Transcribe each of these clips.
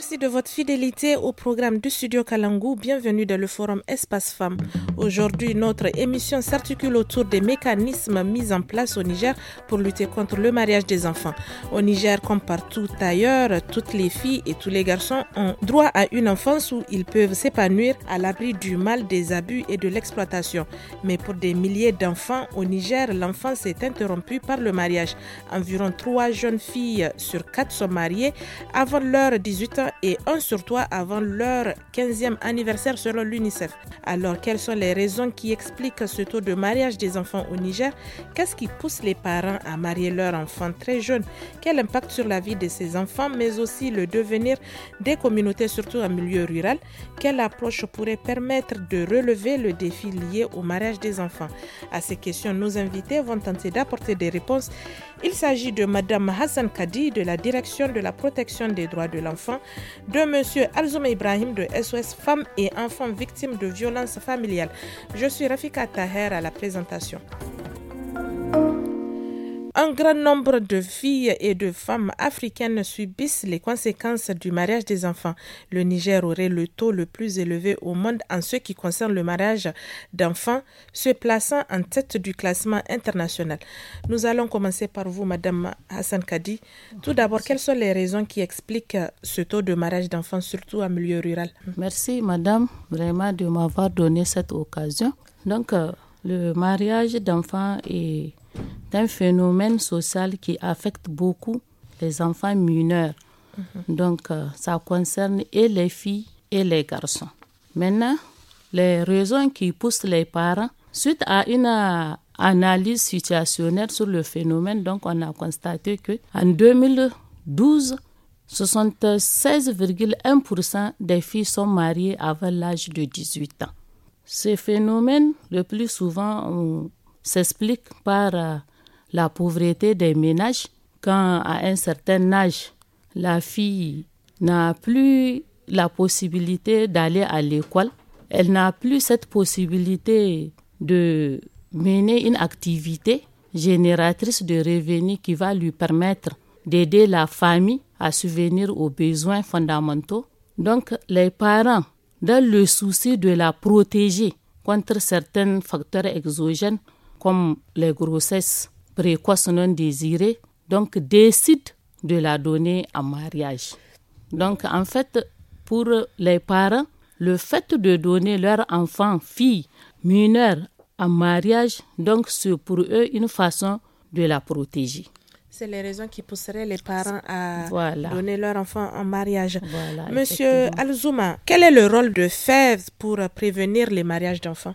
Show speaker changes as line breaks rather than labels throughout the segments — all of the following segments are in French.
Merci de votre fidélité au programme du Studio Kalangu. Bienvenue dans le forum Espace Femmes. Aujourd'hui, notre émission s'articule autour des mécanismes mis en place au Niger pour lutter contre le mariage des enfants. Au Niger, comme partout ailleurs, toutes les filles et tous les garçons ont droit à une enfance où ils peuvent s'épanouir à l'abri du mal, des abus et de l'exploitation. Mais pour des milliers d'enfants au Niger, l'enfance est interrompue par le mariage. Environ 3 jeunes filles sur 4 sont mariées avant leur 18 ans et 1 sur 3 avant leur 15e anniversaire selon l'UNICEF. Alors, quelles sont les raisons qui expliquent ce taux de mariage des enfants au Niger? Qu'est-ce qui pousse les parents à marier leurs enfants très jeunes? Quel impact sur la vie de ces enfants, mais aussi le devenir des communautés, surtout en milieu rural? Quelle approche pourrait permettre de relever le défi lié au mariage des enfants? À ces questions, nos invités vont tenter d'apporter des réponses. Il s'agit de Madame Hassan Kadi de la Direction de la protection des droits de l'enfant, de Monsieur Alzouma Ibrahim de SOS Femmes et Enfants Victimes de Violences Familiales. Je suis Rafika Taher à la présentation. Un grand nombre de filles et de femmes africaines subissent les conséquences du mariage des enfants. Le Niger aurait le taux le plus élevé au monde en ce qui concerne le mariage d'enfants, se plaçant en tête du classement international. Nous allons commencer par vous, Madame Hassan Kadi. Tout d'abord, quelles sont les raisons qui expliquent ce taux de mariage d'enfants, surtout en milieu rural?
Merci, Madame, vraiment de m'avoir donné cette occasion. Donc, le mariage d'enfants est un phénomène social qui affecte beaucoup les enfants mineurs. Donc, ça concerne et les filles et les garçons. Maintenant, les raisons qui poussent les parents, suite à une analyse situationnelle sur le phénomène, donc on a constaté qu'en 2012, 76,1% des filles sont mariées avant l'âge de 18 ans. Ce phénomène, le plus souvent, s'explique par la pauvreté des ménages. Quand à un certain âge, la fille n'a plus la possibilité d'aller à l'école, elle n'a plus cette possibilité de mener une activité génératrice de revenus qui va lui permettre d'aider la famille à subvenir aux besoins fondamentaux. Donc les parents, dans le souci de la protéger contre certains facteurs exogènes, comme les grossesses précoces non désirées, donc décident de la donner en mariage. Donc en fait, pour les parents, le fait de donner leur enfant, fille, mineure en mariage, donc c'est pour eux une façon de la protéger.
C'est les raisons qui pousseraient les parents à donner leur enfant en mariage. Monsieur Alzouma, quel est le rôle de FEV pour prévenir les mariages d'enfants?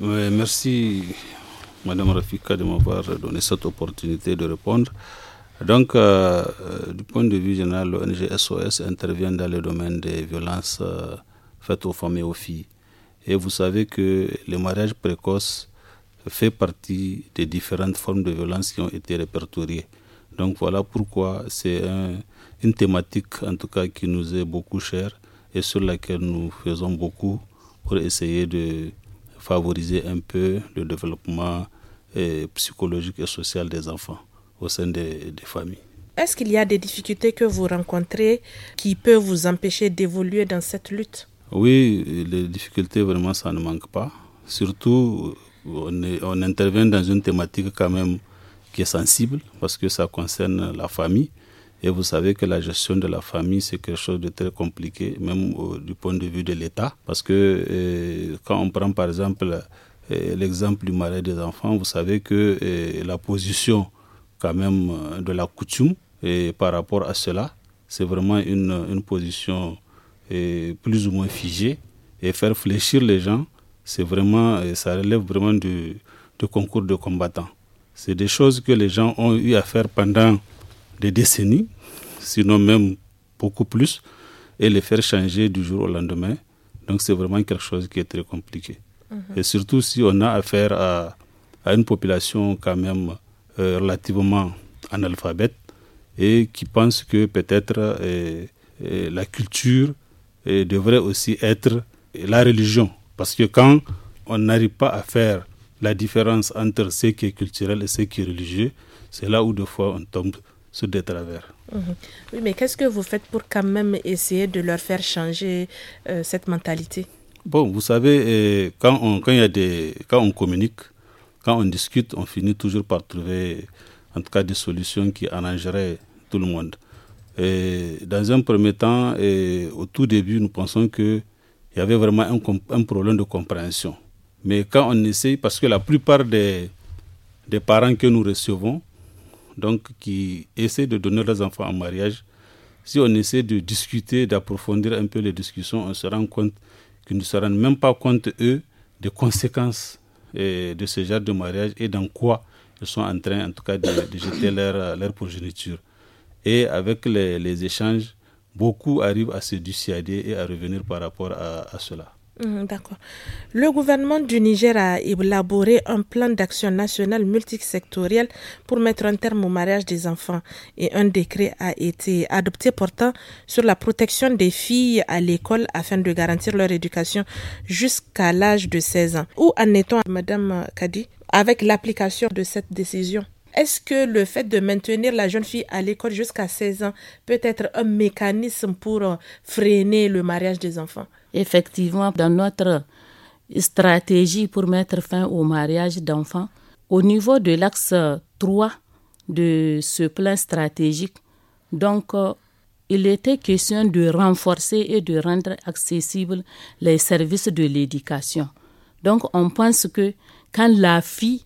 Merci Madame Rafika de m'avoir donné cette opportunité de répondre. Donc, du point de vue général, l'ONG SOS intervient dans le domaine des violences faites aux femmes et aux filles. Et vous savez que le mariage précoce fait partie des différentes formes de violence qui ont été répertoriées. Donc voilà pourquoi c'est une thématique en tout cas qui nous est beaucoup chère et sur laquelle nous faisons beaucoup pour essayer de favoriser un peu le développement psychologique et social des enfants au sein des familles.
Est-ce qu'il y a des difficultés que vous rencontrez qui peuvent vous empêcher d'évoluer dans cette lutte?
Oui, les difficultés vraiment ça ne manque pas. Surtout on intervient dans une thématique quand même qui est sensible parce que ça concerne la famille. Et vous savez que la gestion de la famille, c'est quelque chose de très compliqué, même du point de vue de l'État. Parce que quand on prend par exemple l'exemple du mariage des enfants, vous savez que la position quand même de la coutume par rapport à cela, c'est vraiment une position plus ou moins figée. Et faire fléchir les gens, c'est vraiment, ça relève vraiment du concours de combattants. C'est des choses que les gens ont eu à faire pendant des décennies, sinon même beaucoup plus, et les faire changer du jour au lendemain. Donc c'est vraiment quelque chose qui est très compliqué. Et surtout si on a affaire à une population quand même relativement analphabète et qui pense que peut-être la culture devrait aussi être la religion. Parce que quand on n'arrive pas à faire la différence entre ce qui est culturel et ce qui est religieux, c'est là où des fois on tombe sur des travers.
Oui, mais qu'est-ce que vous faites pour quand même essayer de leur faire changer cette mentalité?
Bon, vous savez, quand on communique, quand on discute, on finit toujours par trouver, en tout cas, des solutions qui arrangeraient tout le monde. Et dans un premier temps, au tout début, nous pensons qu'il y avait vraiment un problème de compréhension. Mais quand on essaye, parce que la plupart des parents que nous recevons, donc qui essaient de donner leurs enfants en mariage, si on essaie de discuter, d'approfondir un peu les discussions, on se rend compte qu'ils ne se rendent même pas compte, eux, des conséquences de ce genre de mariage et dans quoi ils sont en train, en tout cas, de jeter leur progéniture. Et avec les échanges, beaucoup arrivent à se dissuader et à revenir par rapport à cela.
D'accord. Le gouvernement du Niger a élaboré un plan d'action national multisectoriel pour mettre un terme au mariage des enfants et un décret a été adopté portant sur la protection des filles à l'école afin de garantir leur éducation jusqu'à l'âge de 16 ans. Où en est-on, Madame Kadi, avec l'application de cette décision? Est-ce que le fait de maintenir la jeune fille à l'école jusqu'à 16 ans peut être un mécanisme pour freiner le mariage des enfants?
Effectivement, dans notre stratégie pour mettre fin au mariage d'enfants, au niveau de l'axe 3 de ce plan stratégique, donc il était question de renforcer et de rendre accessibles les services de l'éducation. Donc on pense que quand la fille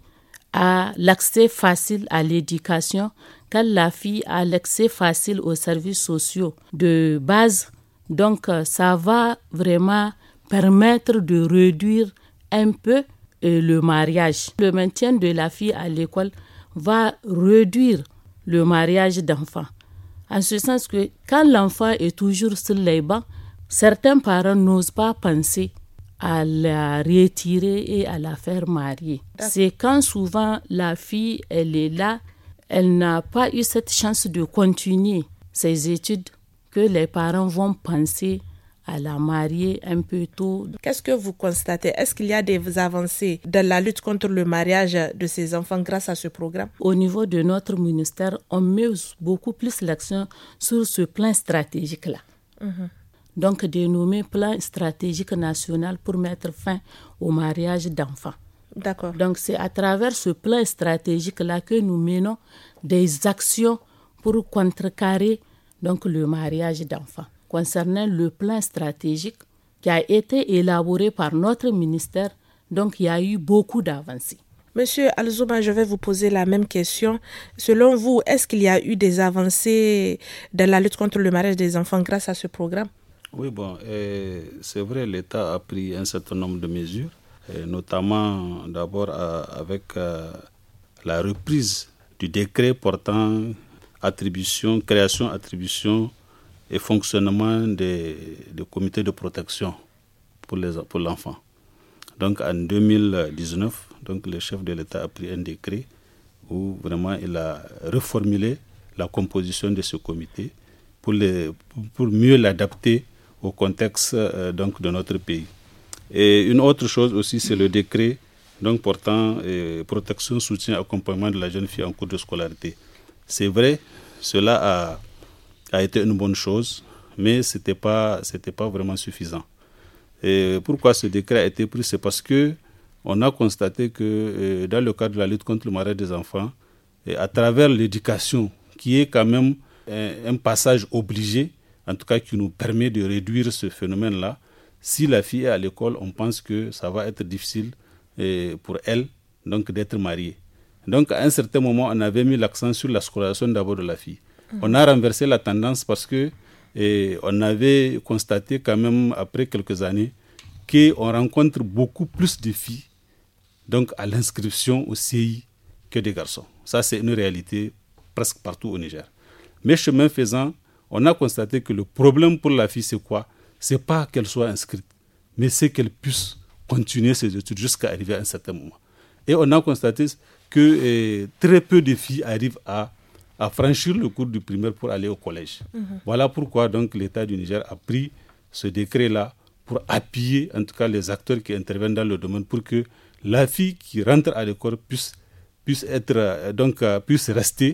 a l'accès facile à l'éducation, quand la fille a l'accès facile aux services sociaux de base, donc ça va vraiment permettre de réduire un peu le mariage. Le maintien de la fille à l'école va réduire le mariage d'enfants. En ce sens que quand l'enfant est toujours sur les bancs, certains parents n'osent pas penser à la retirer et à la faire marier. C'est quand souvent la fille, elle est là, elle n'a pas eu cette chance de continuer ses études que les parents vont penser à la marier un peu tôt.
Qu'est-ce que vous constatez? Est-ce qu'il y a des avancées dans la lutte contre le mariage de ces enfants grâce à ce programme?
Au niveau de notre ministère, on met beaucoup plus l'accent sur ce plan stratégique-là. Donc dénommé plan stratégique national pour mettre fin au mariage d'enfants.
D'accord.
Donc c'est à travers ce plan stratégique-là que nous menons des actions pour contrecarrer donc le mariage d'enfants. Concernant le plan stratégique qui a été élaboré par notre ministère, donc il y a eu beaucoup d'avancées.
Monsieur Alzouma, je vais vous poser la même question. Selon vous, est-ce qu'il y a eu des avancées dans la lutte contre le mariage des enfants grâce à ce programme?
Oui, c'est vrai, l'État a pris un certain nombre de mesures, notamment d'abord avec la reprise du décret portant création, attribution et fonctionnement des comités de protection pour l'enfant. Donc en 2019, donc, le chef de l'État a pris un décret où vraiment il a reformulé la composition de ce comité pour mieux l'adapter au contexte donc, de notre pays. Et une autre chose aussi, c'est le décret donc, portant protection, soutien, accompagnement de la jeune fille en cours de scolarité. C'est vrai, cela a été une bonne chose, mais ce n'était pas vraiment suffisant. Et pourquoi ce décret a été pris? C'est parce qu'on a constaté que dans le cadre de la lutte contre le mariage des enfants, et à travers l'éducation, qui est quand même un passage obligé, en tout cas qui nous permet de réduire ce phénomène-là, si la fille est à l'école, on pense que ça va être difficile pour elle donc, d'être mariée. Donc à un certain moment, on avait mis l'accent sur la scolarisation d'abord de la fille. On a renversé la tendance parce que on avait constaté quand même après quelques années qu'on rencontre beaucoup plus de filles donc à l'inscription au CI que des garçons. Ça, c'est une réalité presque partout au Niger. Mais chemin faisant, on a constaté que le problème pour la fille, c'est quoi? C'est pas qu'elle soit inscrite, mais c'est qu'elle puisse continuer ses études jusqu'à arriver à un certain moment. Et on a constaté que très peu de filles arrivent à franchir le cours du primaire pour aller au collège. Voilà pourquoi donc l'État du Niger a pris ce décret-là pour appuyer en tout cas les acteurs qui interviennent dans le domaine pour que la fille qui rentre à l'école puisse rester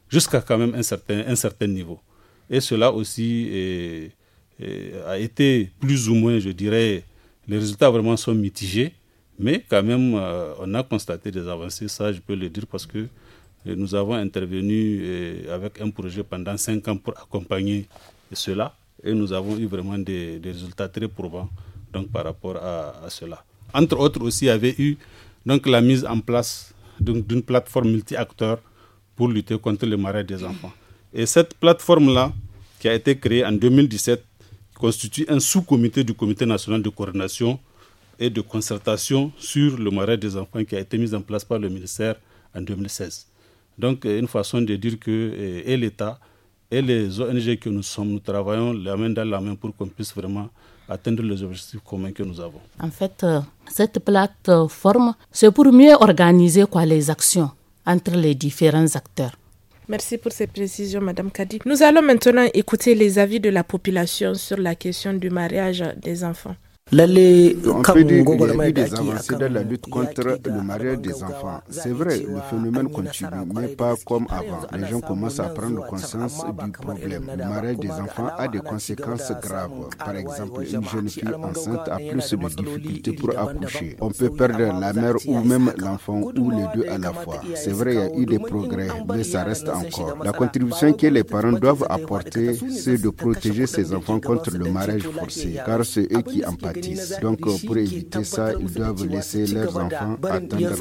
jusqu'à quand même un certain niveau. Et cela aussi a été plus ou moins, je dirais, les résultats vraiment sont mitigés, mais quand même, on a constaté des avancées, ça je peux le dire, parce que nous avons intervenu avec un projet pendant 5 ans pour accompagner cela, et nous avons eu vraiment des résultats très probants donc, par rapport à cela. Entre autres aussi, il y avait eu donc, la mise en place d'une plateforme multi-acteurs pour lutter contre le mariage des enfants. Et cette plateforme-là, qui a été créée en 2017, constitue un sous-comité du Comité national de coordination et de concertation sur le mariage des enfants qui a été mis en place par le ministère en 2016. Donc, une façon de dire que et l'État et les ONG que nous sommes, nous travaillons la main dans la main pour qu'on puisse vraiment atteindre les objectifs communs que nous avons.
En fait, cette plateforme, c'est pour mieux organiser les actions entre les différents acteurs.
Merci pour ces précisions, Madame Kadi. Nous allons maintenant écouter les avis de la population sur la question du mariage des enfants.
On peut dire qu'il y a eu des avancées dans la lutte contre le mariage des enfants. C'est vrai, le phénomène continue, mais pas comme avant. Les gens commencent à prendre conscience du problème. Le mariage des enfants a des conséquences graves. Par exemple, une jeune fille enceinte a plus de difficultés pour accoucher. On peut perdre la mère ou même l'enfant ou les deux à la fois. C'est vrai, il y a eu des progrès, mais ça reste encore. La contribution que les parents doivent apporter, c'est de protéger ces enfants contre le mariage forcé, car c'est eux qui en pâtissent. Donc, pour éviter ça, ils doivent laisser leurs enfants atteindre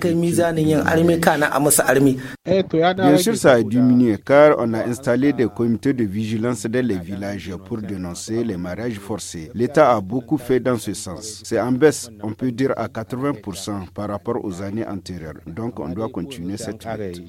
l'âge. Bien sûr, ça a diminué car on a installé des comités de vigilance dans les villages pour dénoncer les mariages forcés. L'État a beaucoup fait dans ce sens. C'est en baisse, on peut dire à 80% par rapport aux années antérieures. Donc, on doit continuer cette lutte.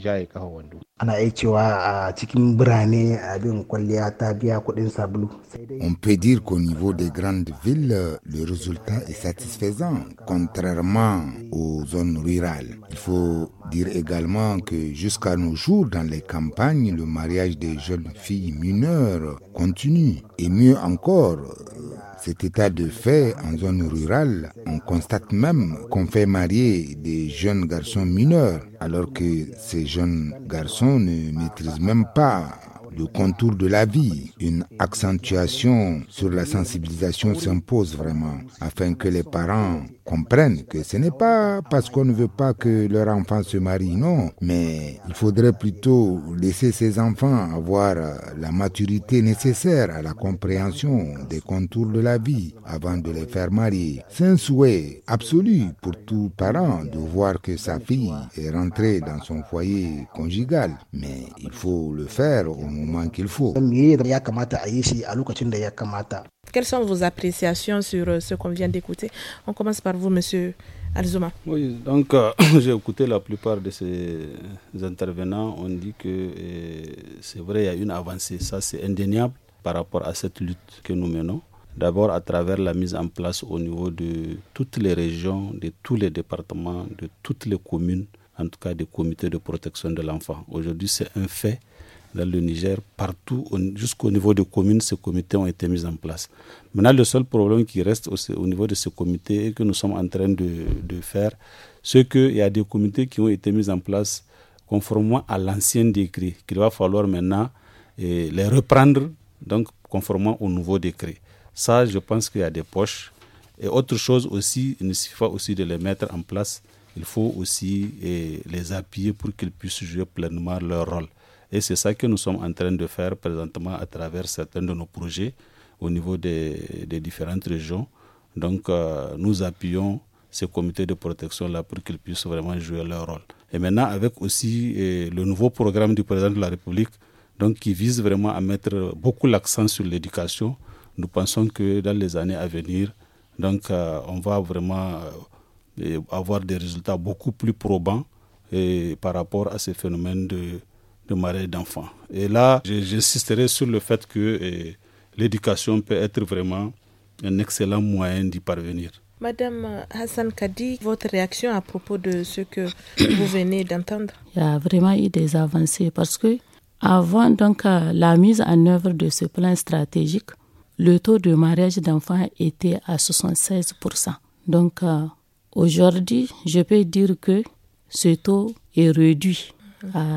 On peut dire qu'au niveau des grandes villes, le résultat est satisfaisant, contrairement aux zones rurales. Il faut dire également que jusqu'à nos jours, dans les campagnes, le mariage des jeunes filles mineures continue. Et mieux encore, cet état de fait en zone rurale, on constate même qu'on fait marier des jeunes garçons mineurs, alors que ces jeunes garçons ne maîtrisent même pas le contour de la vie. Une accentuation sur la sensibilisation s'impose vraiment, afin que les parents comprennent que ce n'est pas parce qu'on ne veut pas que leur enfant se marie, non, mais il faudrait plutôt laisser ces enfants avoir la maturité nécessaire à la compréhension des contours de la vie avant de les faire marier. C'est un souhait absolu pour tout parent de voir que sa fille est rentrée dans son foyer conjugal, mais il faut le faire au moment qu'il faut.
Quelles sont vos appréciations sur ce qu'on vient d'écouter? On commence par vous, Monsieur Alzouma.
Oui, donc j'ai écouté la plupart de ces intervenants. On dit que c'est vrai, il y a une avancée. Ça, c'est indéniable par rapport à cette lutte que nous menons. D'abord à travers la mise en place au niveau de toutes les régions, de tous les départements, de toutes les communes, en tout cas des comités de protection de l'enfant. Aujourd'hui, c'est un fait. Dans le Niger, partout, jusqu'au niveau des communes, ces comités ont été mis en place. Maintenant, le seul problème qui reste au niveau de ces comités et que nous sommes en train de faire, c'est qu'il y a des comités qui ont été mis en place conformément à l'ancien décret, qu'il va falloir maintenant les reprendre, donc conformément au nouveau décret. Ça, je pense qu'il y a des poches. Et autre chose aussi, il ne suffit pas aussi de les mettre en place, il faut aussi les appuyer pour qu'ils puissent jouer pleinement leur rôle. Et c'est ça que nous sommes en train de faire présentement à travers certains de nos projets au niveau des différentes régions. Donc, nous appuyons ces comités de protection-là pour qu'ils puissent vraiment jouer leur rôle. Et maintenant, avec aussi le nouveau programme du président de la République, donc, qui vise vraiment à mettre beaucoup l'accent sur l'éducation, nous pensons que dans les années à venir, donc, on va vraiment avoir des résultats beaucoup plus probants par rapport à ces phénomènes de mariage d'enfants. Et là, j'insisterai sur le fait que l'éducation peut être vraiment un excellent moyen d'y parvenir.
Madame Hassan Kadi, votre réaction à propos de ce que vous venez d'entendre?
Il y a vraiment eu des avancées parce que avant donc, la mise en œuvre de ce plan stratégique, le taux de mariage d'enfants était à 76%. Donc aujourd'hui, je peux dire que ce taux est réduit à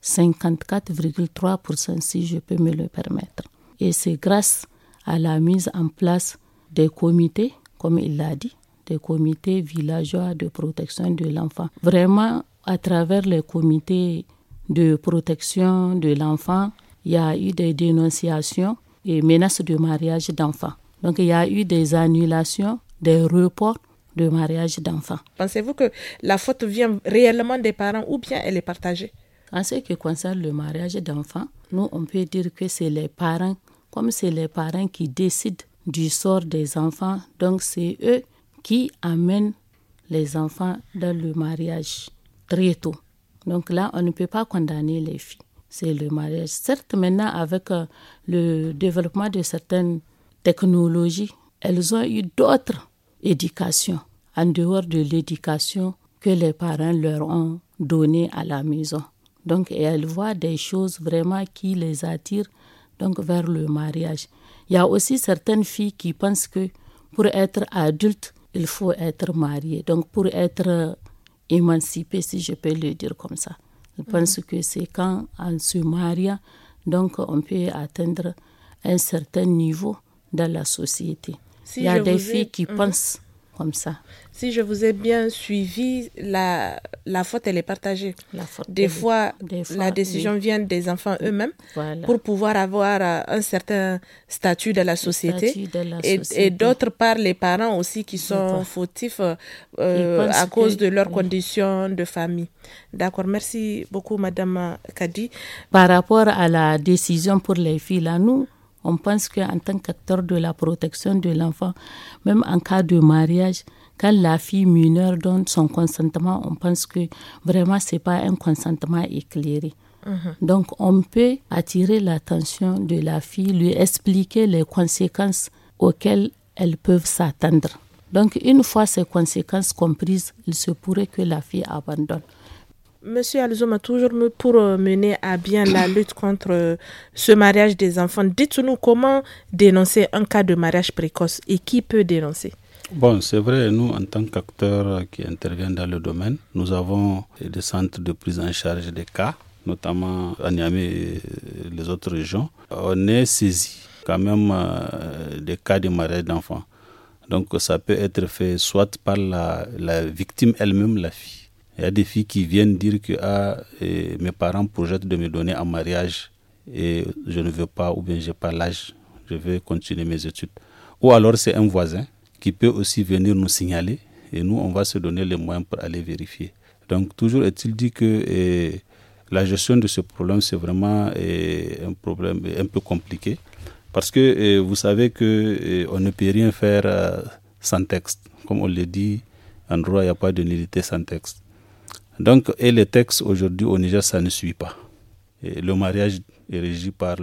54,3% si je peux me le permettre. Et c'est grâce à la mise en place des comités, comme il l'a dit, des comités villageois de protection de l'enfant. Vraiment, à travers les comités de protection de l'enfant, il y a eu des dénonciations et menaces de mariage d'enfants. Donc, il y a eu des annulations, des reports de mariage d'enfants.
Pensez-vous que la faute vient réellement des parents ou bien elle est partagée?
En ce qui concerne le mariage d'enfants, nous, on peut dire que c'est les parents, comme c'est les parents qui décident du sort des enfants, donc c'est eux qui amènent les enfants dans le mariage très tôt. Donc là, on ne peut pas condamner les filles. C'est le mariage. Certes, maintenant, avec le développement de certaines technologies, elles ont eu d'autres éducations en dehors de l'éducation que les parents leur ont donnée à la maison. Donc, elles voient des choses vraiment qui les attirent donc, vers le mariage. Il y a aussi certaines filles qui pensent que pour être adulte, il faut être marié. Donc, pour être émancipé, si je peux le dire comme ça. Je pense que c'est quand on se marie, donc on peut atteindre un certain niveau dans la société. Il y a des filles qui pensent comme ça.
Si je vous ai bien suivi, la faute, elle est partagée. Des fois, la décision vient des enfants eux-mêmes pour pouvoir avoir un certain statut de la société. Et d'autre part, les parents aussi qui sont fautifs à cause de leurs conditions de famille. D'accord, merci beaucoup, Madame Kadi.
Par rapport à la décision pour les filles, là, nous, on pense qu'en tant qu'acteur de la protection de l'enfant, même en cas de mariage, quand la fille mineure donne son consentement, on pense que vraiment ce n'est pas un consentement éclairé. Donc on peut attirer l'attention de la fille, lui expliquer les conséquences auxquelles elles peuvent s'attendre. Donc une fois ces conséquences comprises, il se pourrait que la fille abandonne.
Monsieur Alzouma, toujours pour mener à bien la lutte contre ce mariage des enfants, dites-nous comment dénoncer un cas de mariage précoce et qui peut dénoncer?
Bon, c'est vrai, nous, en tant qu'acteurs qui interviennent dans le domaine, nous avons des centres de prise en charge des cas, notamment à Niamey et les autres régions. On est saisi quand même des cas de mariage d'enfants. Donc, ça peut être fait soit par la victime elle-même, la fille. Il y a des filles qui viennent dire que mes parents projettent de me donner en mariage et je ne veux pas ou bien je n'ai pas l'âge, je veux continuer mes études. Ou alors c'est un voisin qui peut aussi venir nous signaler et nous on va se donner les moyens pour aller vérifier. Donc toujours est-il dit que la gestion de ce problème c'est vraiment un problème un peu compliqué parce que vous savez qu'on ne peut rien faire sans texte. Comme on le dit, en droit il n'y a pas de nullité sans texte. Donc, et les textes aujourd'hui au Niger, ça ne suit pas. Et le mariage est régi par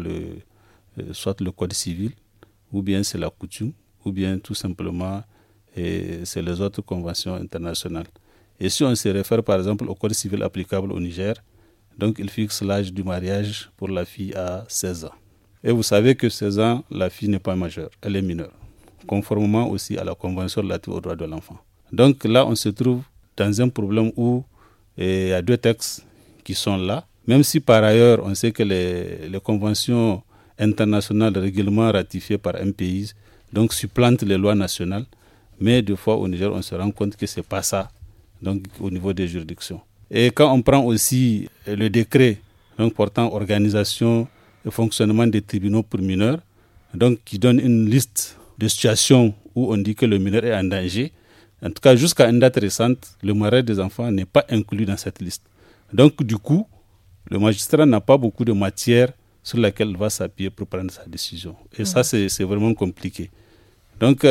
soit le code civil, ou bien c'est la coutume, ou bien tout simplement c'est les autres conventions internationales. Et si on se réfère par exemple au code civil applicable au Niger, donc il fixe l'âge du mariage pour la fille à 16 ans. Et vous savez que 16 ans, la fille n'est pas majeure, elle est mineure, conformément aussi à la convention relative aux droits de l'enfant. Donc là, on se trouve dans un problème où il y a deux textes qui sont là, même si par ailleurs on sait que les conventions internationales régulièrement ratifiées par un pays donc supplantent les lois nationales, mais des fois au Niger on se rend compte que ce n'est pas ça donc, au niveau des juridictions. Et quand on prend aussi le décret donc, portant organisation et fonctionnement des tribunaux pour mineurs, donc, qui donne une liste de situations où on dit que le mineur est en danger. En tout cas, jusqu'à une date récente, le mariage des enfants n'est pas inclus dans cette liste. Donc, du coup, le magistrat n'a pas beaucoup de matière sur laquelle il va s'appuyer pour prendre sa décision. Et ça, c'est vraiment compliqué. Donc,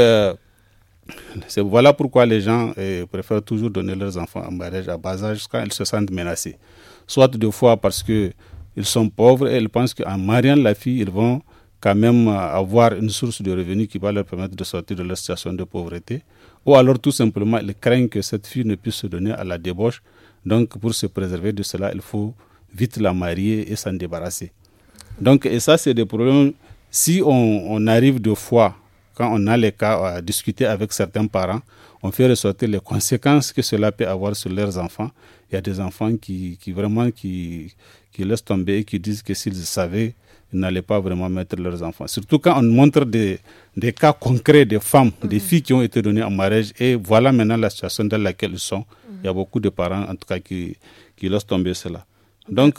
voilà pourquoi les gens préfèrent toujours donner leurs enfants en mariage à bas âge quand ils se sentent menacés. Soit deux fois parce qu'ils sont pauvres et ils pensent qu'en mariant la fille, ils vont quand même avoir une source de revenus qui va leur permettre de sortir de leur situation de pauvreté. Ou alors tout simplement, ils craignent que cette fille ne puisse se donner à la débauche. Donc pour se préserver de cela, il faut vite la marier et s'en débarrasser. Donc, et ça, c'est des problèmes. Si on arrive deux fois, quand on a les cas à discuter avec certains parents, on fait ressortir les conséquences que cela peut avoir sur leurs enfants. Il y a des enfants qui laissent tomber et qui disent que s'ils savaient, ils n'allaient pas vraiment mettre leurs enfants. Surtout quand on montre des cas concrets de femmes, des filles qui ont été données en mariage, et voilà maintenant la situation dans laquelle ils sont. Il y a beaucoup de parents, en tout cas, qui laissent tomber cela. Donc,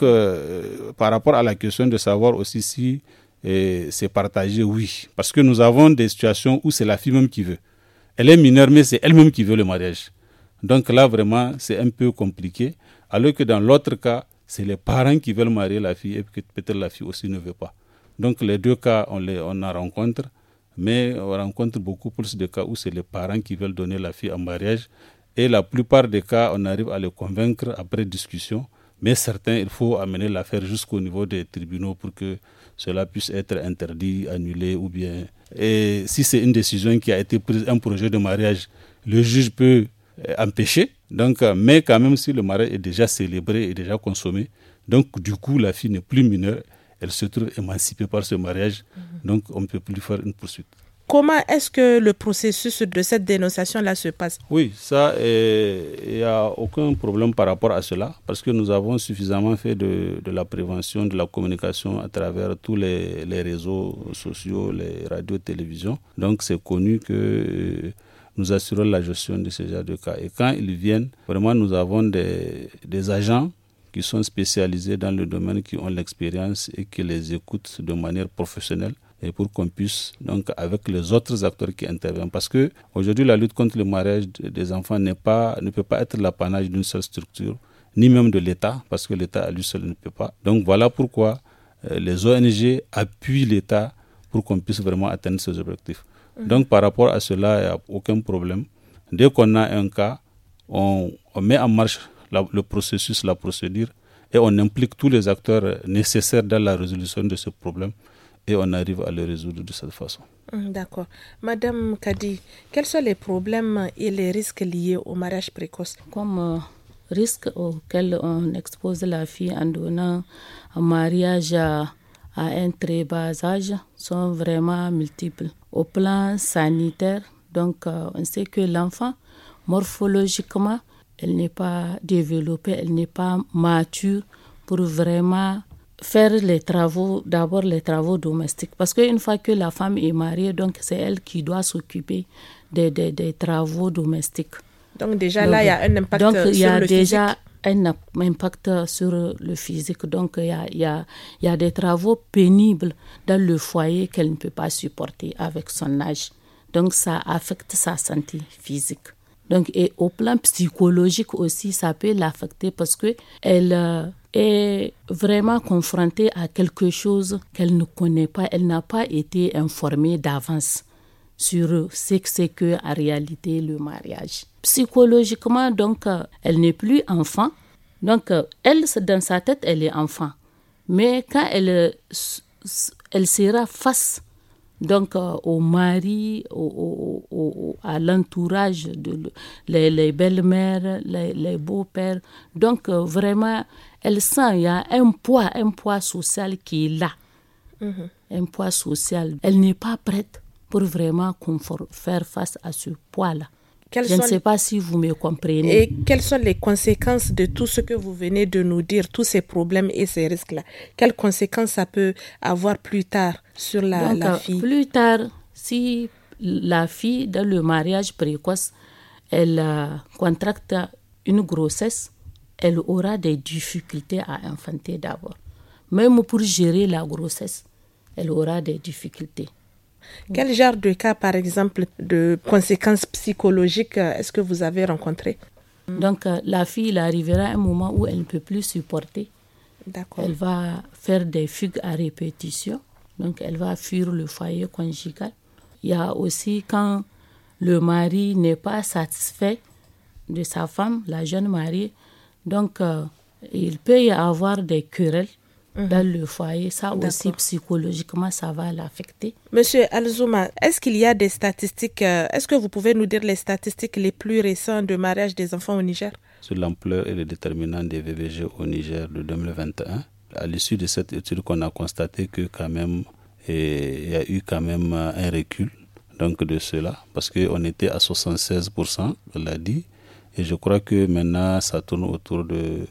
par rapport à la question de savoir aussi si c'est partagé, oui. Parce que nous avons des situations où c'est la fille même qui veut. Elle est mineure, mais c'est elle-même qui veut le mariage. Donc là, vraiment, c'est un peu compliqué. Alors que dans l'autre cas, c'est les parents qui veulent marier la fille et que peut-être la fille aussi ne veut pas. Donc les deux cas, on en rencontre, mais on rencontre beaucoup plus de cas où c'est les parents qui veulent donner la fille en mariage. Et la plupart des cas, on arrive à les convaincre après discussion. Mais certains, il faut amener l'affaire jusqu'au niveau des tribunaux pour que cela puisse être interdit, annulé ou bien... Et si c'est une décision qui a été prise, un projet de mariage, le juge peut empêcher. Donc, mais quand même, si le mariage est déjà célébré et déjà consommé, donc du coup, la fille n'est plus mineure, elle se trouve émancipée par ce mariage, donc on ne peut plus faire une poursuite.
Comment est-ce que le processus de cette dénonciation-là se passe?
Oui, ça, il n'y a aucun problème par rapport à cela, parce que nous avons suffisamment fait de la prévention, de la communication à travers tous les réseaux sociaux, les radios, télévisions. Donc, c'est connu que nous assurons la gestion de ces genres de cas. Et quand ils viennent, vraiment, nous avons des agents qui sont spécialisés dans le domaine, qui ont l'expérience et qui les écoutent de manière professionnelle. Et pour qu'on puisse, donc, avec les autres acteurs qui interviennent. Parce que aujourd'hui, la lutte contre le mariage des enfants ne peut pas être l'apanage d'une seule structure, ni même de l'État, parce que l'État à lui seul ne peut pas. Donc voilà pourquoi les ONG appuient l'État pour qu'on puisse vraiment atteindre ces objectifs. Donc par rapport à cela, il n'y a aucun problème. Dès qu'on a un cas, on met en marche le processus, la procédure, et on implique tous les acteurs nécessaires dans la résolution de ce problème. Et on arrive à le résoudre de cette façon.
D'accord. Madame Kadi, quels sont les problèmes et les risques liés au mariage précoce?
Comme risque auquel on expose la fille en donnant un mariage à un très bas âge sont vraiment multiples. Au plan sanitaire, donc on sait que l'enfant, morphologiquement, elle n'est pas développée, elle n'est pas mature pour vraiment faire d'abord les travaux domestiques. Parce qu'une fois que la femme est mariée, donc c'est elle qui doit s'occuper des travaux domestiques.
Donc déjà là, il y a un impact sur le physique. Donc il y a déjà
un impact sur le physique. Donc il y a des travaux pénibles dans le foyer qu'elle ne peut pas supporter avec son âge. Donc ça affecte sa santé physique. Donc, et au plan psychologique aussi, ça peut l'affecter parce qu'elle est vraiment confrontée à quelque chose qu'elle ne connaît pas. Elle n'a pas été informée d'avance sur ce que c'est que en réalité le mariage. Psychologiquement, donc, elle n'est plus enfant. Donc, elle, dans sa tête, elle est enfant. Mais quand elle sera face donc au mari, à l'entourage, les belles-mères, les beaux-pères. Donc vraiment, elle sent il y a un poids social qui est là. Un poids social. Elle n'est pas prête pour vraiment faire face à ce poids-là. Je ne sais pas si vous me comprenez.
Et quelles sont les conséquences de tout ce que vous venez de nous dire, tous ces problèmes et ces risques-là? Quelles conséquences ça peut avoir plus tard sur la fille?
Plus tard, si la fille, dans le mariage précoce, elle contracte une grossesse, elle aura des difficultés à enfanter d'abord. Même pour gérer la grossesse, elle aura des difficultés.
Quel genre de cas, par exemple, de conséquences psychologiques est-ce que vous avez rencontré?
Donc, la fille, il arrivera un moment où elle ne peut plus supporter.
D'accord.
Elle va faire des fugues à répétition. Donc, elle va fuir le foyer conjugal. Il y a aussi quand le mari n'est pas satisfait de sa femme, la jeune mariée. Donc, il peut y avoir des querelles dans le foyer. Ça aussi, psychologiquement, ça va l'affecter.
Monsieur Alzouma, est-ce qu'il y a des statistiques, est-ce que vous pouvez nous dire les statistiques les plus récentes de mariage des enfants au Niger? Sur
l'ampleur et les déterminants des VVG au Niger de 2021, à l'issue de cette étude qu'on a constaté que quand même, il y a eu quand même un recul donc de cela, parce qu'on était à 76%, on l'a dit, et je crois que maintenant ça tourne autour de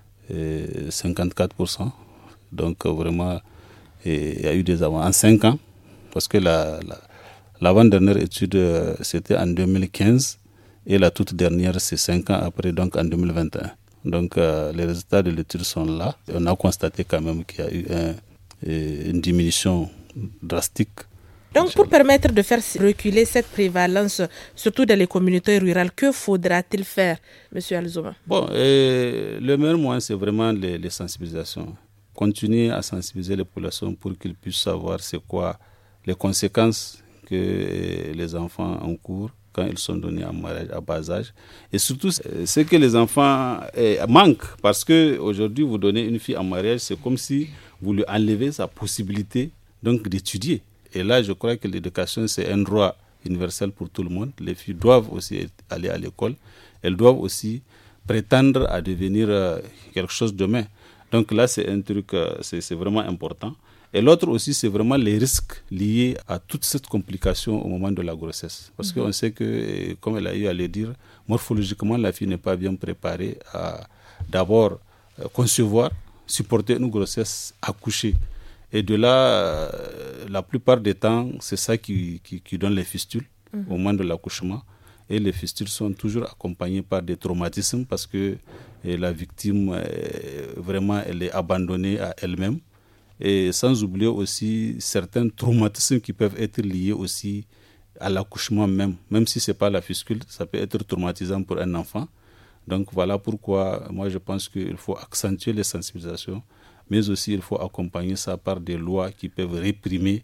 54%. Donc vraiment, il y a eu des avancées en 5 ans, parce que l'avant-dernière étude, c'était en 2015, et la toute dernière, c'est 5 ans après, donc en 2021. Donc les résultats de l'étude sont là. On a constaté quand même qu'il y a eu une diminution drastique.
Donc pour permettre de faire reculer cette prévalence, surtout dans les communautés rurales, que faudra-t-il faire, M. Alzouma?
Bon, le meilleur moyen, c'est vraiment les sensibilisations. Continuer à sensibiliser les populations pour qu'ils puissent savoir c'est quoi les conséquences que les enfants encourent quand ils sont donnés en mariage à bas âge. Et surtout, ce que les enfants manquent, parce qu'aujourd'hui, vous donnez une fille en mariage, c'est comme si vous lui enlevez sa possibilité donc, d'étudier. Et là, je crois que l'éducation, c'est un droit universel pour tout le monde. Les filles doivent aussi aller à l'école. Elles doivent aussi prétendre à devenir quelque chose demain. Donc là, c'est un truc, c'est vraiment important. Et l'autre aussi, c'est vraiment les risques liés à toute cette complication au moment de la grossesse. Parce qu'on sait que, comme elle a eu à le dire, morphologiquement, la fille n'est pas bien préparée à d'abord concevoir, supporter une grossesse, accoucher. Et de là, la plupart des temps, c'est ça qui donne les fistules au moment de l'accouchement. Et les fistules sont toujours accompagnées par des traumatismes parce que la victime, vraiment, elle est abandonnée à elle-même. Et sans oublier aussi certains traumatismes qui peuvent être liés aussi à l'accouchement même si ce n'est pas la fistule, ça peut être traumatisant pour un enfant. Donc voilà pourquoi moi je pense qu'il faut accentuer les sensibilisations, mais aussi il faut accompagner ça par des lois qui peuvent réprimer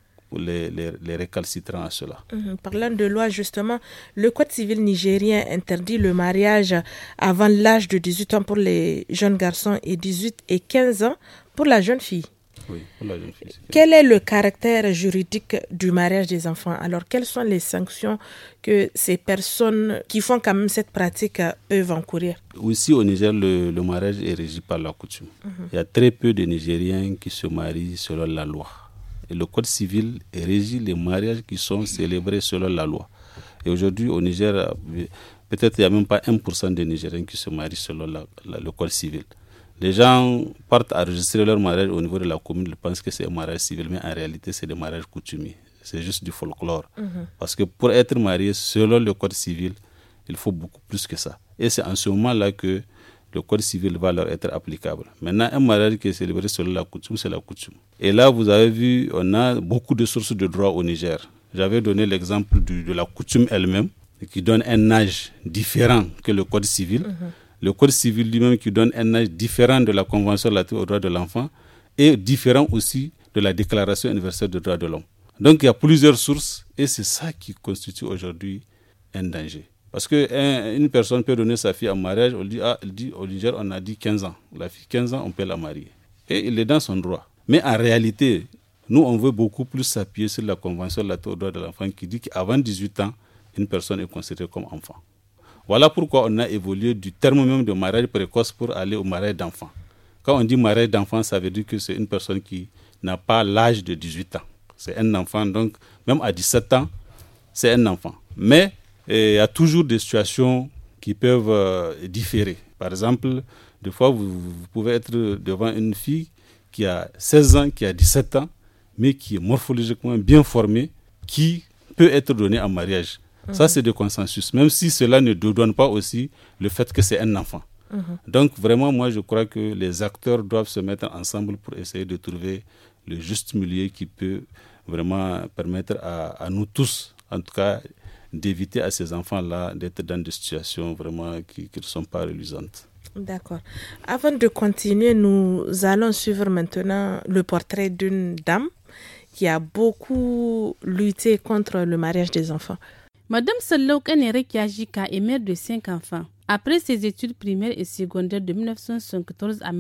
les récalcitrants à cela.
Parlant de loi, justement, le Code civil nigérien interdit le mariage avant l'âge de 18 ans pour les jeunes garçons et 18 et 15 ans pour la jeune fille.
Oui, pour la jeune fille.
Quel est le caractère juridique du mariage des enfants? Alors, quelles sont les sanctions que ces personnes qui font quand même cette pratique peuvent encourir?
Aussi, au Niger, le mariage est régi par la coutume. Il y a très peu de Nigériens qui se marient selon la loi. Et le Code civil régit les mariages qui sont célébrés selon la loi. Et aujourd'hui, au Niger, peut-être il n'y a même pas 1% des Nigériens qui se marient selon le Code civil. Les gens partent enregistrer leur mariage au niveau de la commune, ils pensent que c'est un mariage civil, mais en réalité, c'est des mariages coutumiers. C'est juste du folklore. Parce que pour être marié selon le Code civil, il faut beaucoup plus que ça. Et c'est en ce moment-là que le Code civil va leur être applicable. Maintenant, un mariage qui est célébré selon la coutume, c'est la coutume. Et là, vous avez vu, on a beaucoup de sources de droit au Niger. J'avais donné l'exemple de la coutume elle-même, qui donne un âge différent que le Code civil. Le Code civil lui-même qui donne un âge différent de la Convention relative aux droits de l'enfant et différent aussi de la Déclaration universelle des droits de l'homme. Donc, il y a plusieurs sources et c'est ça qui constitue aujourd'hui un danger. Parce qu'une personne peut donner sa fille en mariage, on dit au Niger, on a dit 15 ans. La fille, 15 ans, on peut la marier. Et il est dans son droit. Mais en réalité, nous, on veut beaucoup plus s'appuyer sur la Convention relative aux droits de l'enfant qui dit qu'avant 18 ans, une personne est considérée comme enfant. Voilà pourquoi on a évolué du terme même de mariage précoce pour aller au mariage d'enfant. Quand on dit mariage d'enfant, ça veut dire que c'est une personne qui n'a pas l'âge de 18 ans. C'est un enfant, donc même à 17 ans, c'est un enfant. Mais il y a toujours des situations qui peuvent différer. Par exemple, des fois, vous pouvez être devant une fille qui a 16 ans, qui a 17 ans, mais qui est morphologiquement bien formée, qui peut être donnée en mariage. Ça, c'est de consensus, même si cela ne dédouane pas aussi le fait que c'est un enfant. Donc, vraiment, moi, je crois que les acteurs doivent se mettre ensemble pour essayer de trouver le juste milieu qui peut vraiment permettre à nous tous, en tout cas, d'éviter à ces enfants-là d'être dans des situations vraiment qui ne sont pas reluisantes.
D'accord. Avant de continuer, nous allons suivre maintenant le portrait d'une dame qui a beaucoup lutté contre le mariage des enfants.
Madame Salou Kanere Kiajika est mère de 5 enfants. Après ses études primaires et secondaires de 1974 à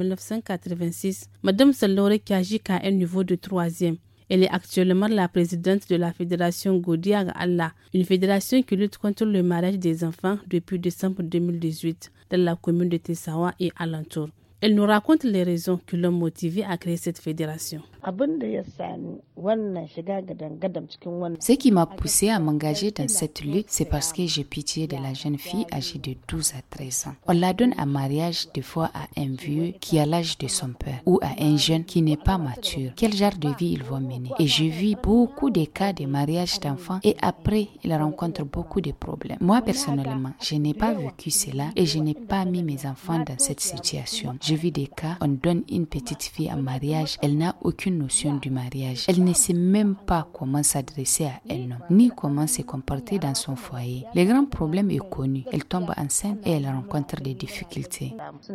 1986, Madame Salou Kiajika a un niveau de 3e. Elle est actuellement la présidente de la fédération Godiaga Allah, une fédération qui lutte contre le mariage des enfants depuis décembre 2018 dans la commune de Tessawa et alentour. Elle nous raconte les raisons qui l'ont motivée à créer cette fédération.
Ce qui m'a poussé à m'engager dans cette lutte, c'est parce que j'ai pitié de la jeune fille âgée de 12 à 13 ans. On la donne en mariage des fois à un vieux qui a l'âge de son père ou à un jeune qui n'est pas mature. Quel genre de vie ils vont mener? Et j'ai vu beaucoup de cas de mariage d'enfants et après, ils rencontrent beaucoup de problèmes. Moi, personnellement, je n'ai pas vécu cela et je n'ai pas mis mes enfants dans cette situation. J'ai vu des cas, on donne une petite fille en mariage, elle n'a aucune notion du mariage. Elle ne sait même pas comment s'adresser à un homme, ni comment se comporter dans son foyer. Le grand problème est connu. Elle tombe enceinte et elle rencontre des difficultés.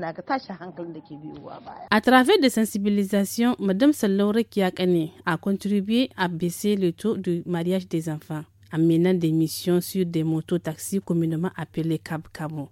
À travers des sensibilisations, Mme Saloure Kiakane a contribué à baisser le taux de mariage des enfants en menant des missions sur des motos-taxis communément appelés cab-cabo.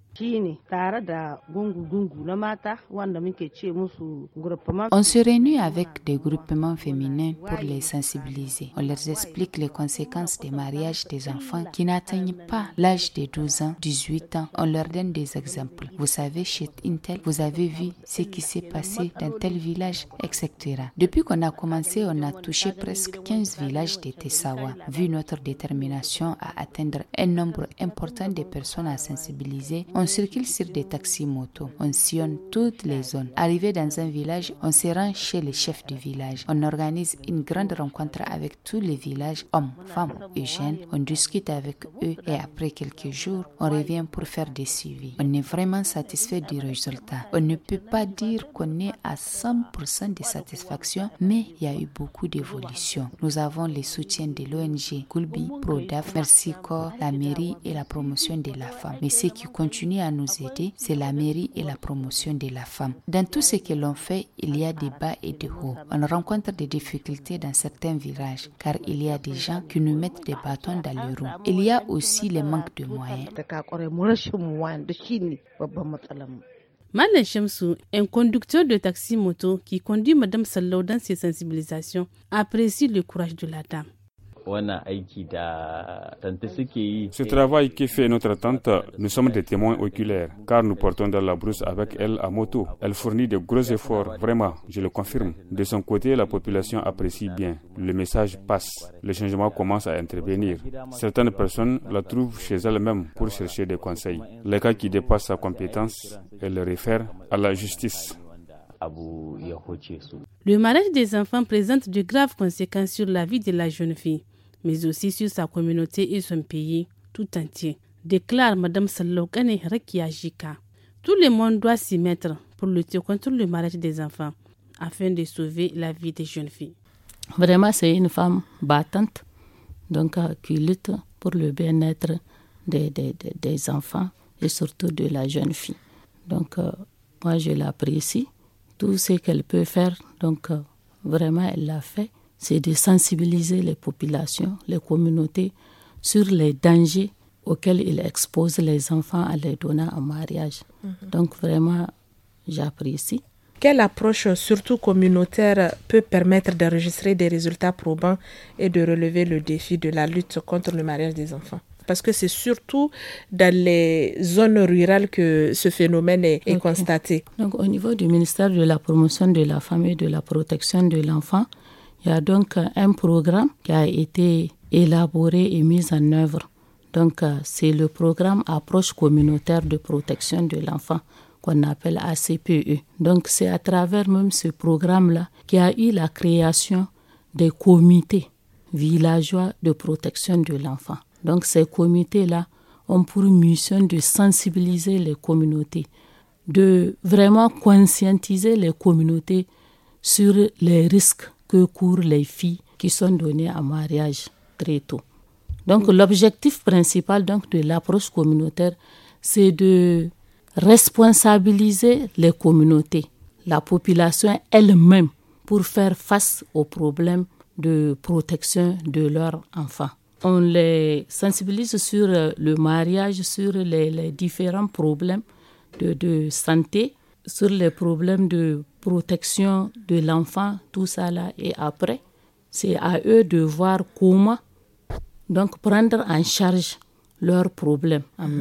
On se réunit avec des groupements féminins pour les sensibiliser. On leur explique les conséquences des mariages des enfants qui n'atteignent pas l'âge de 12 ans, 18 ans. On leur donne des exemples. Vous savez, chez Intel, vous avez vu ce qui s'est passé dans tel village, etc. Depuis qu'on a commencé, on a touché presque 15 villages de Tessawa. Vu notre détermination à atteindre un nombre important de personnes à sensibiliser, on circule sur des taxis-motos, on sillonne toutes les zones. Arrivé dans un village, on se rend chez le chef du village. On organise une grande rencontre avec tous les villages, hommes, femmes et jeunes. On discute avec eux et après quelques jours, on revient pour faire des suivis. On est vraiment satisfait du résultat. On ne peut pas dire qu'on est à 100% de satisfaction, mais il y a eu beaucoup d'évolution. Nous avons le soutien de l'ONG Gulbi, Prodaf, Merci Corps, la mairie et la promotion de la femme. Mais ce qui continue à nous aider, c'est la mairie et la promotion de la femme. Dans tout ce que l'on fait, il y a des bas et des hauts. On rencontre des difficultés dans certains villages, car il y a des gens qui nous mettent des bâtons dans les roues. Il y a aussi le manque de moyens.
Malan Shamsou, un conducteur de taxi-moto qui conduit Mme Salou dans ses sensibilisations, apprécie le courage de la dame.
Ce travail que fait notre tante, nous sommes des témoins oculaires, car nous portons dans la brousse avec elle à moto. Elle fournit de gros efforts, vraiment, je le confirme. De son côté, la population apprécie bien. Le message passe. Le changement commence à intervenir. Certaines personnes la trouvent chez elles-mêmes pour chercher des conseils. Les cas qui dépassent sa compétence, elle le réfère à la justice.
Le mariage des enfants présente de graves conséquences sur la vie de la jeune fille, mais aussi sur sa communauté et son pays tout entier, déclare Mme Salokane Rekiajika. Tout le monde doit s'y mettre pour lutter contre le mariage des enfants, afin de sauver la vie des jeunes filles.
Vraiment, c'est une femme battante, donc qui lutte pour le bien-être des enfants et surtout de la jeune fille. Donc, moi, je l'apprécie. Tout ce qu'elle peut faire, donc vraiment, elle l'a fait. C'est de sensibiliser les populations, les communautés sur les dangers auxquels ils exposent les enfants en les donnant en mariage. Donc vraiment, j'apprécie.
Quelle approche, surtout communautaire, peut permettre d'enregistrer des résultats probants et de relever le défi de la lutte contre le mariage des enfants? Parce que c'est surtout dans les zones rurales que ce phénomène est constaté.
Donc, au niveau du ministère de la promotion de la femme et de la protection de l'enfant, il y a donc un programme qui a été élaboré et mis en œuvre. Donc, c'est le programme Approche communautaire de protection de l'enfant qu'on appelle ACPE. Donc, c'est à travers même ce programme-là qu'il y a eu la création des comités villageois de protection de l'enfant. Donc, ces comités-là ont pour mission de sensibiliser les communautés, de vraiment conscientiser les communautés sur les risques que courent les filles qui sont données en mariage très tôt. Donc, l'objectif principal donc, de l'approche communautaire, c'est de responsabiliser les communautés, la population elle-même, pour faire face aux problèmes de protection de leurs enfants. On les sensibilise sur le mariage, sur les différents problèmes de santé, sur les problèmes de protection de l'enfant, tout ça là. Et après, c'est à eux de voir comment donc prendre en charge leurs problèmes en main.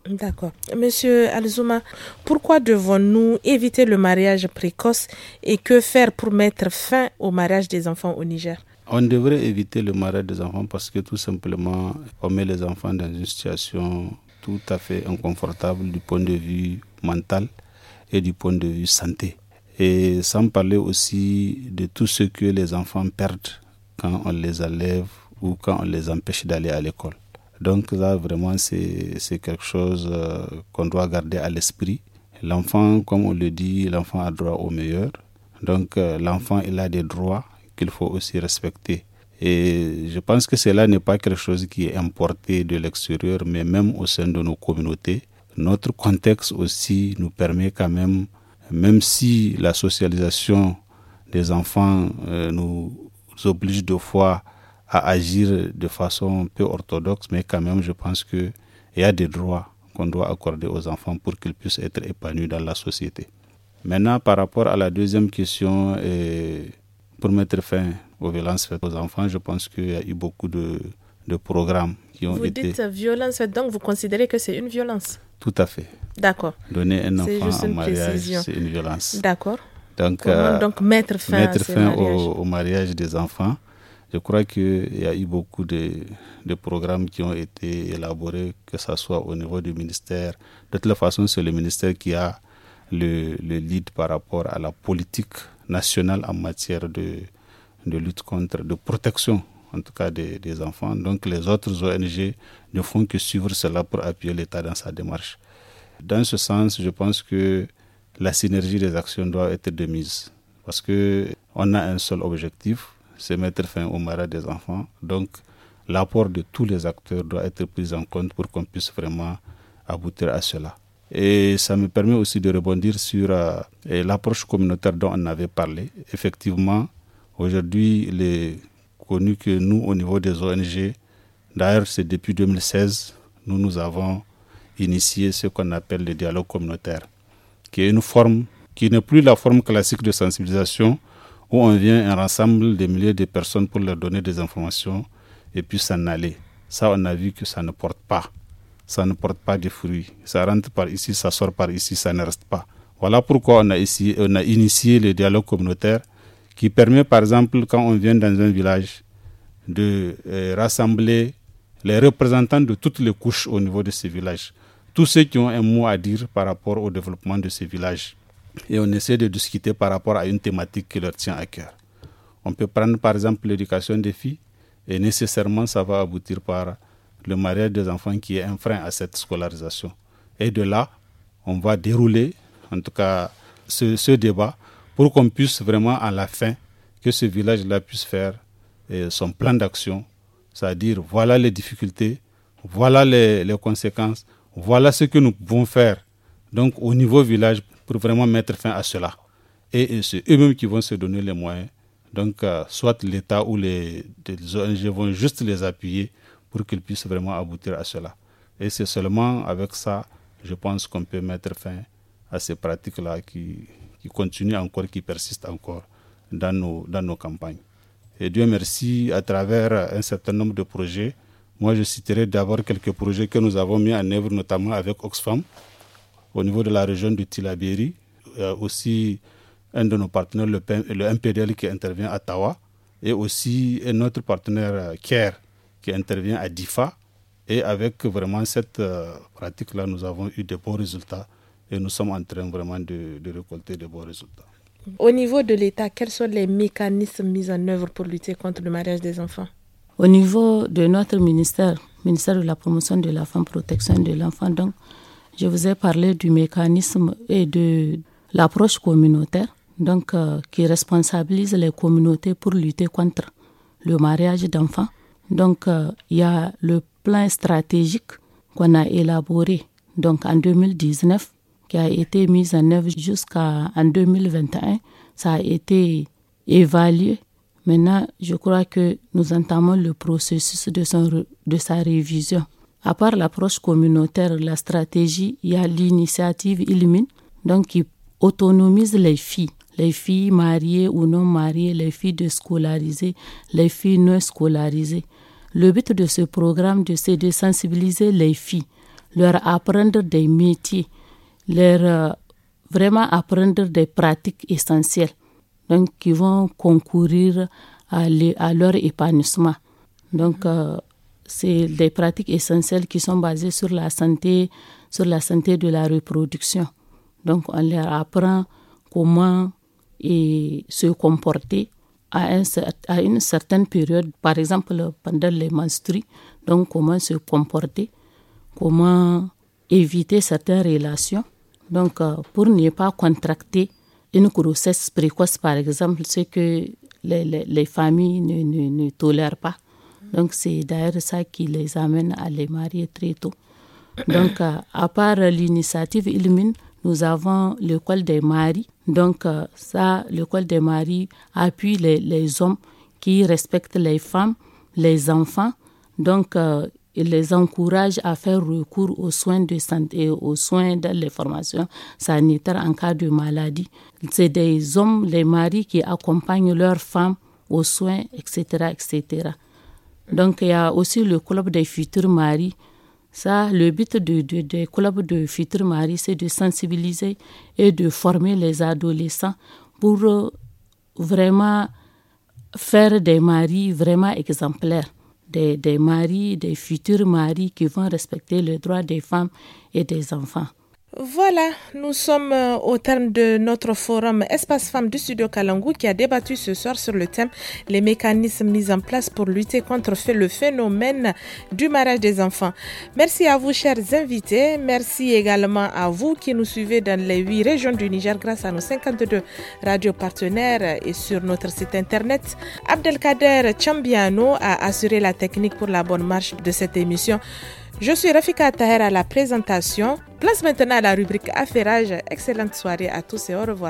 D'accord. Monsieur Alzouma, pourquoi devons-nous éviter le mariage précoce et que faire pour mettre fin au mariage des enfants au Niger?
On devrait éviter le mariage des enfants parce que tout simplement, on met les enfants dans une situation tout à fait inconfortable du point de vue mental et du point de vue santé. Et sans parler aussi de tout ce que les enfants perdent quand on les enlève ou quand on les empêche d'aller à l'école. Donc là, vraiment, c'est quelque chose qu'on doit garder à l'esprit. L'enfant, comme on le dit, l'enfant a droit au meilleur. Donc l'enfant, il a des droits qu'il faut aussi respecter. Et je pense que cela n'est pas quelque chose qui est importé de l'extérieur, mais même au sein de nos communautés. Notre contexte aussi nous permet quand même si la socialisation des enfants nous oblige deux fois à agir de façon peu orthodoxe, mais quand même je pense qu'il y a des droits qu'on doit accorder aux enfants pour qu'ils puissent être épanouis dans la société. Maintenant, par rapport à la deuxième question, pour mettre fin aux violences faites aux enfants, je pense qu'il y a eu beaucoup de programmes qui ont été...
Vous dites violence faite, donc vous considérez que c'est une violence?
Tout à fait.
D'accord.
Donner un enfant en mariage,
précision.
C'est une violence.
D'accord.
Donc
mettre fin
au mariage des enfants. Je crois qu'il y a eu beaucoup de programmes qui ont été élaborés, que ce soit au niveau du ministère. De toute façon, c'est le ministère qui a le lead par rapport à la politique nationale en matière de lutte contre, de protection en tout cas des enfants. Donc les autres ONG ne font que suivre cela pour appuyer l'État dans sa démarche. Dans ce sens, je pense que la synergie des actions doit être de mise parce qu'on a un seul objectif, c'est mettre fin au mariage des enfants. Donc l'apport de tous les acteurs doit être pris en compte pour qu'on puisse vraiment aboutir à cela. Et ça me permet aussi de rebondir sur l'approche communautaire dont on avait parlé. Effectivement, aujourd'hui, il est connu que nous, au niveau des ONG, d'ailleurs c'est depuis 2016, nous avons initié ce qu'on appelle le dialogue communautaire, qui est une forme, qui n'est plus la forme classique de sensibilisation où on vient et rassemble des milliers de personnes pour leur donner des informations et puis s'en aller. Ça, on a vu que ça ne porte pas. Ça ne porte pas de fruits. Ça rentre par ici, ça sort par ici, ça ne reste pas. Voilà pourquoi on a initié le dialogue communautaire qui permet, par exemple, quand on vient dans un village, de rassembler les représentants de toutes les couches au niveau de ces villages. Tous ceux qui ont un mot à dire par rapport au développement de ces villages. Et on essaie de discuter par rapport à une thématique qui leur tient à cœur. On peut prendre, par exemple, l'éducation des filles et nécessairement, ça va aboutir par le mariage des enfants qui est un frein à cette scolarisation. Et de là, on va dérouler, en tout cas, ce débat pour qu'on puisse vraiment, à la fin, que ce village-là puisse faire son plan d'action, c'est-à-dire voilà les difficultés, voilà les conséquences, voilà ce que nous pouvons faire donc au niveau village pour vraiment mettre fin à cela. Et c'est eux-mêmes qui vont se donner les moyens. Donc soit l'État ou les ONG vont juste les appuyer pour qu'ils puissent vraiment aboutir à cela. Et c'est seulement avec ça, je pense qu'on peut mettre fin à ces pratiques-là qui continuent encore, qui persistent encore dans nos campagnes. Et Dieu merci, à travers un certain nombre de projets, moi je citerai d'abord quelques projets que nous avons mis en œuvre, notamment avec Oxfam, au niveau de la région de Tillabéri, aussi un de nos partenaires, le MPDL qui intervient à Tawa, et aussi un autre partenaire, CARE, qui intervient à Difa. Et avec vraiment cette pratique-là, nous avons eu de bons résultats et nous sommes en train vraiment de récolter de bons résultats.
Au niveau de l'État, quels sont les mécanismes mis en œuvre pour lutter contre le mariage des enfants?
Au niveau de notre ministère de la promotion de la femme, protection de l'enfant, donc, je vous ai parlé du mécanisme et de l'approche communautaire, donc, qui responsabilise les communautés pour lutter contre le mariage d'enfants. Donc, il y a le plan stratégique qu'on a élaboré donc, en 2019, qui a été mis en œuvre jusqu'en 2021. Ça a été évalué. Maintenant, je crois que nous entamons le processus de sa révision. À part l'approche communautaire, la stratégie, il y a l'initiative Illumine, donc qui autonomise les filles mariées ou non mariées, les filles déscolarisées, les filles non scolarisées. Le but de ce programme, c'est de sensibiliser les filles leur apprendre des métiers, leur vraiment apprendre des pratiques essentielles, donc qui vont concourir à leur épanouissement. Donc, c'est des pratiques essentielles qui sont basées sur la santé de la reproduction. Donc, on leur apprend comment se comporter à une certaine période, par exemple pendant les menstrues, donc comment se comporter, comment éviter certaines relations. Donc, pour ne pas contracter une grossesse précoce, par exemple, ce que les familles ne tolèrent pas. Donc, c'est d'ailleurs ça qui les amène à les marier très tôt. Donc, à part l'initiative Ilmine, nous avons l'école des maris. Donc, l'école des maris appuie les hommes qui respectent les femmes, les enfants. Donc, il les encourage à faire recours aux soins de santé, aux soins dans les formations sanitaires en cas de maladie. C'est des hommes, les maris, qui accompagnent leurs femmes aux soins, etc., etc. Donc, il y a aussi le club des futurs maris. Ça, le but des clubs de futurs maris, c'est de sensibiliser et de former les adolescents pour vraiment faire des maris vraiment exemplaires. Des maris, des futurs maris qui vont respecter les droits des femmes et des enfants.
Voilà, nous sommes au terme de notre forum Espace Femmes du Studio Kalangu qui a débattu ce soir sur le thème les mécanismes mis en place pour lutter contre le phénomène du mariage des enfants. Merci à vous, chers invités. Merci également à vous qui nous suivez dans les 8 régions du Niger grâce à nos 52 radios partenaires et sur notre site internet. Abdelkader Chambiano a assuré la technique pour la bonne marche de cette émission. Je suis Rafika Taher à la présentation. Place maintenant à la rubrique Affairage. Excellente soirée à tous et au revoir.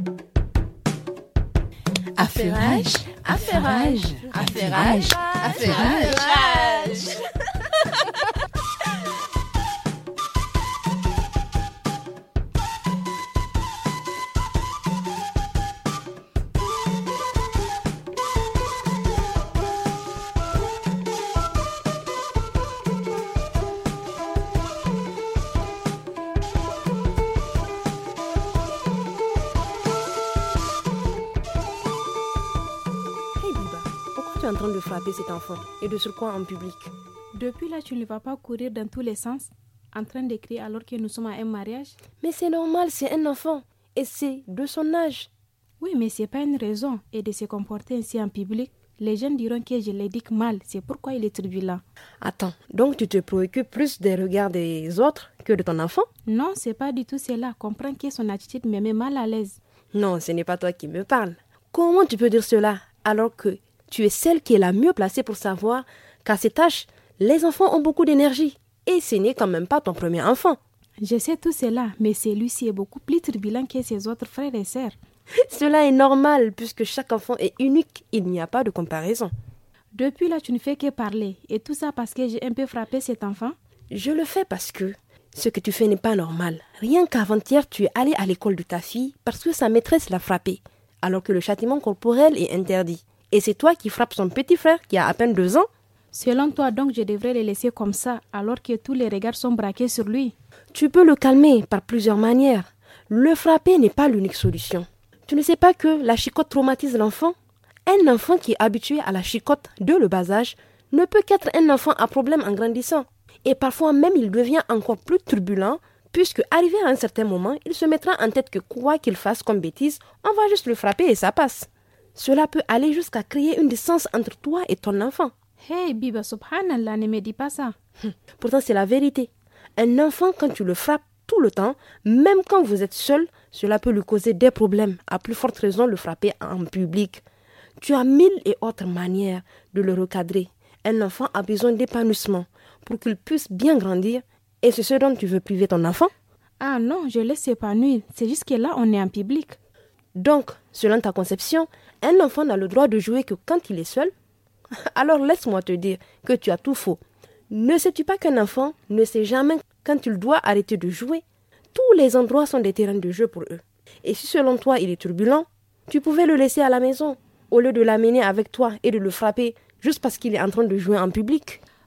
Affairage, affairage, affairage, affairage. En train de frapper cet enfant et de surcroît en public.
Depuis là, tu ne vas pas courir dans tous les sens en train de crier alors que nous sommes à un mariage.
Mais c'est normal, c'est un enfant et c'est de son âge.
Oui, mais c'est pas une raison et de se comporter ainsi en public. Les gens diront que je l'éduque mal, c'est pourquoi il est turbulent.
Attends, donc tu te préoccupes plus des regards des autres que de ton enfant?
Non, c'est pas du tout cela. Comprends que son attitude me met mal à l'aise.
Non, ce n'est pas toi qui me parles. Comment tu peux dire cela alors que tu es celle qui est la mieux placée pour savoir qu'à cet âge, les enfants ont beaucoup d'énergie. Et ce n'est quand même pas ton premier enfant.
Je sais tout cela, mais celui-ci est beaucoup plus turbulent que ses autres frères et sœurs.
Cela est normal, puisque chaque enfant est unique. Il n'y a pas de comparaison.
Depuis là, tu ne fais que parler. Et tout ça parce que j'ai un peu frappé cet enfant?
Je le fais parce que ce que tu fais n'est pas normal. Rien qu'avant-hier, tu es allé à l'école de ta fille parce que sa maîtresse l'a frappée, alors que le châtiment corporel est interdit. Et c'est toi qui frappes son petit frère qui a à peine 2 ans?
Selon toi, donc, je devrais le laisser comme ça, alors que tous les regards sont braqués sur lui.
Tu peux le calmer par plusieurs manières. Le frapper n'est pas l'unique solution. Tu ne sais pas que la chicotte traumatise l'enfant? Un enfant qui est habitué à la chicotte dès le bas âge ne peut qu'être un enfant à problème en grandissant. Et parfois même, il devient encore plus turbulent, puisque arrivé à un certain moment, il se mettra en tête que quoi qu'il fasse comme bêtise, on va juste le frapper et ça passe. Cela peut aller jusqu'à créer une distance entre toi et ton enfant.
Hey Biba, subhanallah, ne me dis pas ça.
Pourtant, c'est la vérité. Un enfant, quand tu le frappes tout le temps, même quand vous êtes seul, cela peut lui causer des problèmes. À plus forte raison, le frapper en public. Tu as 1000 et autres manières de le recadrer. Un enfant a besoin d'épanouissement pour qu'il puisse bien grandir. Et c'est ce dont tu veux priver ton enfant?
Ah non, je laisse s'épanouir. C'est juste que là, on est en public.
Donc, selon ta conception, un enfant n'a le droit de jouer que quand il est seul? Alors laisse-moi te dire que tu as tout faux. Ne sais-tu pas qu'un enfant ne sait jamais quand il doit arrêter de jouer? Tous les endroits sont des terrains de jeu pour eux. Et si selon toi il est turbulent, tu pouvais le laisser à la maison, au lieu de l'amener avec toi et de le frapper juste parce qu'il est en train de jouer en public.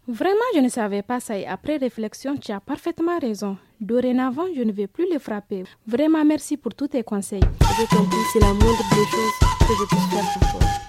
Vraiment, je ne savais pas ça et après réflexion, tu as parfaitement raison. Dorénavant, je ne vais plus le frapper. Vraiment, merci pour tous tes conseils.
Je t'en prie, c'est la moindre des choses que je puisse faire pour toi.